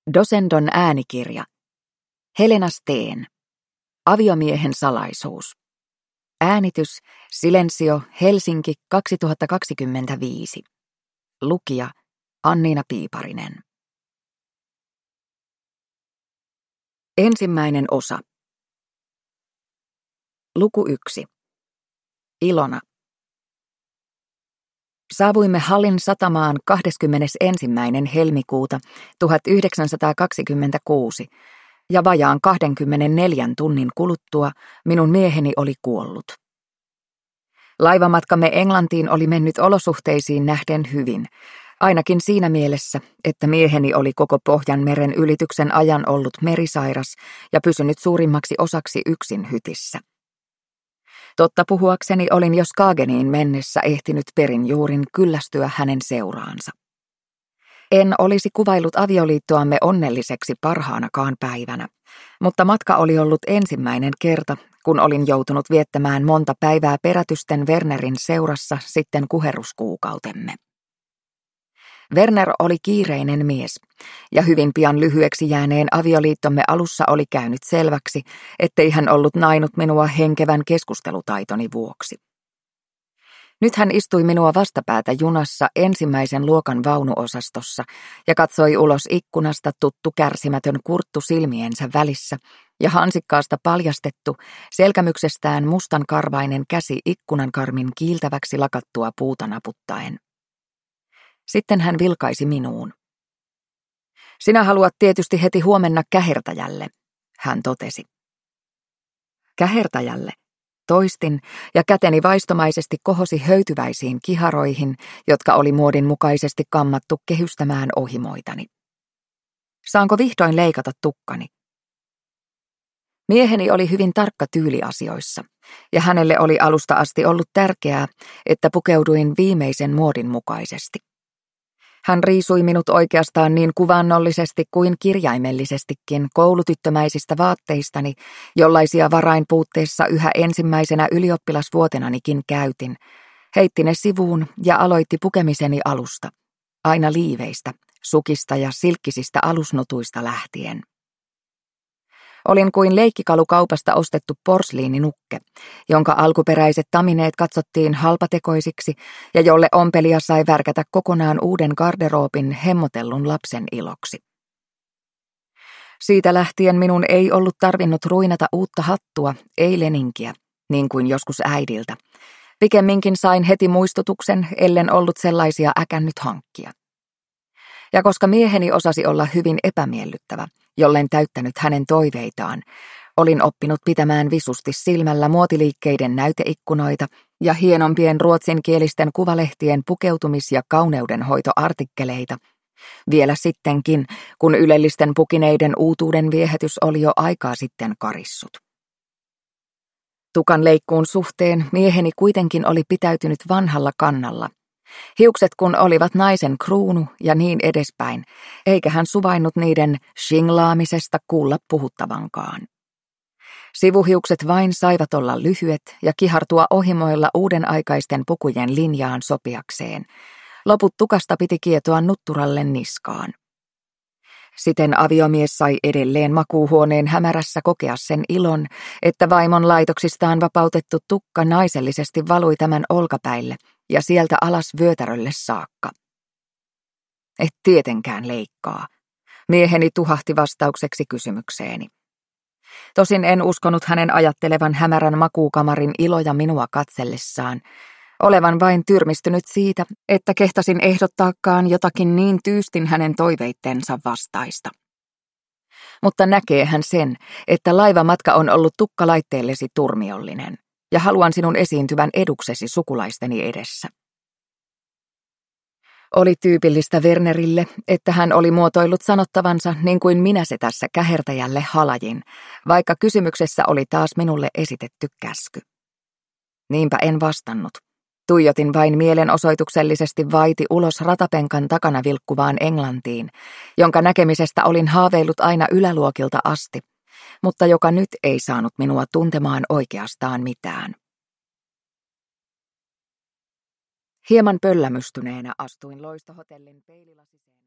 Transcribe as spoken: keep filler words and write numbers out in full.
Dosendon äänikirja. Helena Steen. Aviomiehen salaisuus. Äänitys Silensio, Helsinki kaksituhattakaksikymmentäviisi. Lukija Anniina Piiparinen. Ensimmäinen osa. Luku yksi. Ilona. Saavuimme Hallin satamaan kahdeskymmenesensimmäinen helmikuuta tuhatyhdeksänsataakaksikymmentäkuusi ja vajaan kahdenkymmenenneljän tunnin kuluttua minun mieheni oli kuollut. Laivamatkamme Englantiin oli mennyt olosuhteisiin nähden hyvin, ainakin siinä mielessä, että mieheni oli koko Pohjanmeren ylityksen ajan ollut merisairas ja pysynyt suurimmaksi osaksi yksin hytissä. Totta puhuakseni olin jo Skageniin mennessä ehtinyt perin juurin kyllästyä hänen seuraansa. En olisi kuvaillut avioliittoamme onnelliseksi parhaanakaan päivänä, mutta matka oli ollut ensimmäinen kerta, kun olin joutunut viettämään monta päivää perätysten Wernerin seurassa sitten kuherruskuukautemme. Werner oli kiireinen mies, ja hyvin pian lyhyeksi jääneen avioliittomme alussa oli käynyt selväksi, ettei hän ollut nainut minua henkevän keskustelutaitoni vuoksi. Nyt hän istui minua vastapäätä junassa ensimmäisen luokan vaunuosastossa ja katsoi ulos ikkunasta tuttu kärsimätön kurttu silmiensä välissä ja hansikkaasta paljastettu, selkämyksestään mustankarvainen käsi ikkunankarmin kiiltäväksi lakattua puuta naputtaen. Sitten hän vilkaisi minuun. Sinä haluat tietysti heti huomenna kähertäjälle, hän totesi. Kähertäjälle, toistin, ja käteni vaistomaisesti kohosi höytyväisiin kiharoihin, jotka oli muodin mukaisesti kammattu kehystämään ohimoitani. Saanko vihdoin leikata tukkani? Mieheni oli hyvin tarkka tyyliasioissa, ja hänelle oli alusta asti ollut tärkeää, että pukeuduin viimeisen muodin mukaisesti. Hän riisui minut oikeastaan niin kuvannollisesti kuin kirjaimellisestikin koulutyttömäisistä vaatteistani, jollaisia varainpuutteessa yhä ensimmäisenä ylioppilasvuotenanikin käytin, heitti ne sivuun ja aloitti pukemiseni alusta, aina liiveistä, sukista ja silkkisistä alusnutuista lähtien. Olin kuin leikkikalukaupasta ostettu porsliininukke, jonka alkuperäiset tamineet katsottiin halpatekoisiksi ja jolle ompelia sai värkätä kokonaan uuden garderoobin hemmotellun lapsen iloksi. Siitä lähtien minun ei ollut tarvinnut ruinata uutta hattua, ei leninkiä, niin kuin joskus äidiltä. Pikemminkin sain heti muistutuksen, ellen ollut sellaisia äkännyt hankkia. Ja koska mieheni osasi olla hyvin epämiellyttävä, jollen täyttänyt hänen toiveitaan, olin oppinut pitämään visusti silmällä muotiliikkeiden näyteikkunoita ja hienompien ruotsinkielisten kuvalehtien pukeutumis- ja kauneudenhoitoartikkeleita, vielä sittenkin, kun ylellisten pukineiden uutuuden viehätys oli jo aikaa sitten karissut. Tukan leikkuun suhteen mieheni kuitenkin oli pitäytynyt vanhalla kannalla, hiukset kun olivat naisen kruunu ja niin edespäin, eikä hän suvainnut niiden shinglaamisesta kuulla puhuttavankaan. Sivuhiukset vain saivat olla lyhyet ja kihartua ohimoilla uuden aikaisten pukujen linjaan sopiakseen. Loput tukasta piti kietoa nutturalle niskaan. Siten aviomies sai edelleen makuuhuoneen hämärässä kokea sen ilon, että vaimon laitoksistaan vapautettu tukka naisellisesti valui tämän olkapäille ja sieltä alas vyötärölle saakka. Et tietenkään leikkaa, mieheni tuhahti vastaukseksi kysymykseeni. Tosin en uskonut hänen ajattelevan hämärän makuukamarin iloja minua katsellessaan, olevan vain tyrmistynyt siitä, että kehtasin ehdottaakaan jotakin niin tyystin hänen toiveittensa vastaista. Mutta näkee hän sen, että laivamatka on ollut tukkalaitteellesi turmiollinen, ja haluan sinun esiintyvän eduksesi sukulaisteni edessä. Oli tyypillistä Wernerille, että hän oli muotoillut sanottavansa niin kuin minä se tässä kähertäjälle halajin, vaikka kysymyksessä oli taas minulle esitetty käsky. Niinpä en vastannut. Tuijotin vain mielenosoituksellisesti vaiti ulos ratapenkan takana vilkkuvaan Englantiin, jonka näkemisestä olin haaveillut aina yläluokilta asti, mutta joka nyt ei saanut minua tuntemaan oikeastaan mitään. Hieman pöllämystyneenä astuin loistohotellin peililasiseen.